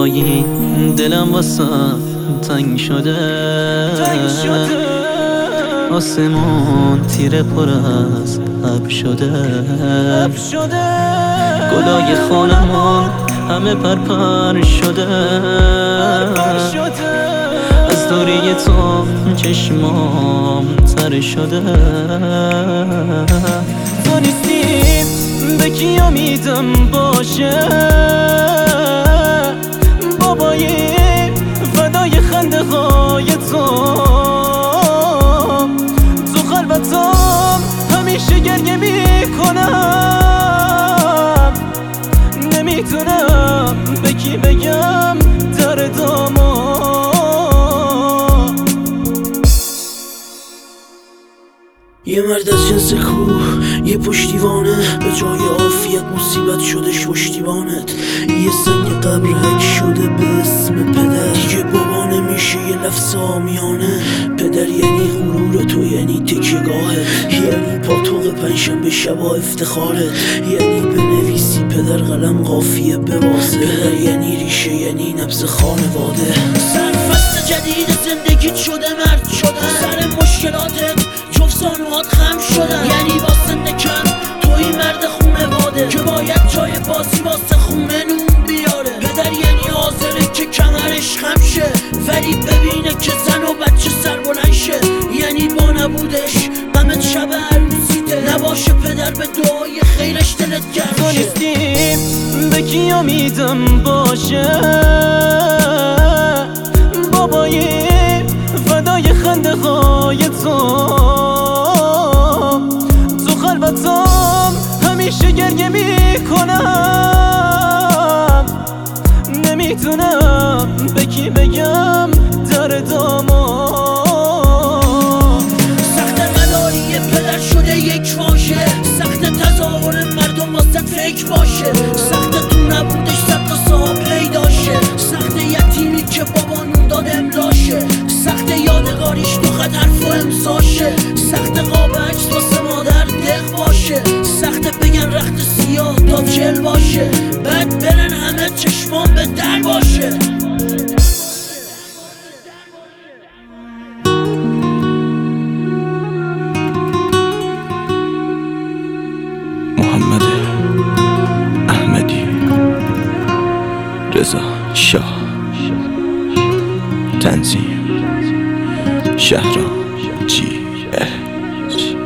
خدایی دلم واسه تنگ شده، آسمون تیره پر از ابر شده، گلای خانمون همه پرپر شده، از دوری تو چشمام تر شده. تو نیستی به کی امیدم باشه، بابای فدای خنده های تو خلوتم همیشه گریه میکنم، نمیتونم به کی بگم دردامو. یه مرد از جنس کوه، یه پشتیبانه، به جای عافیت مصیبت شدش پشتیبانت. یه سنگ قبر حک شده به اسم پدر، دیگه بابا نمیشه یه لفظ آمیانه. پدر یعنی غرور تو، یعنی تکیه‌گاهت، یعنی پاتوق پنجشنبه شبا افتخارت، یعنی بنویسی پدر قلم قافیه ببازه. پدر یعنی ریشه، یعنی نبض خانواده. سر فصل جدید زندگیت شده مرد شده، سر مشکلاتت زانوات خم شدن، یعنی واسه نکن توی مرد خونه واده که باید جای بازی واسه خونه نون بیاره. پدر یعنی حاضره که کمرش خم شه ولی ببینه که زن و بچه سربلند شه، یعنی با نبودش غمت شب عروسیته، نباشه پدر به دعای خیرش دلت گرم شه. تو نیستی به کی امیدم باشه، بابای فدای خنده های تو خلوتم همیشه گریه میکنم، نمیتونم به کی بگم دردامو. سخت مداری پدر شده یک واژه، سخت تظاهر مردم واسه فکر باشه، سخت تو نبودش صد تا صاحب پیداشه، سخت یتیمی که بابا نون داد املاشه، سخت یادگاریش تو خط حرف و امضاشه، سخت قاب عکس واسه مادر دق باشه، سخت بگن رخت سیاه تا 40 باشه، بعد برن همه چشمان به در باشه. محمد احمدی، رضا شاه، تنظیم شهرام جی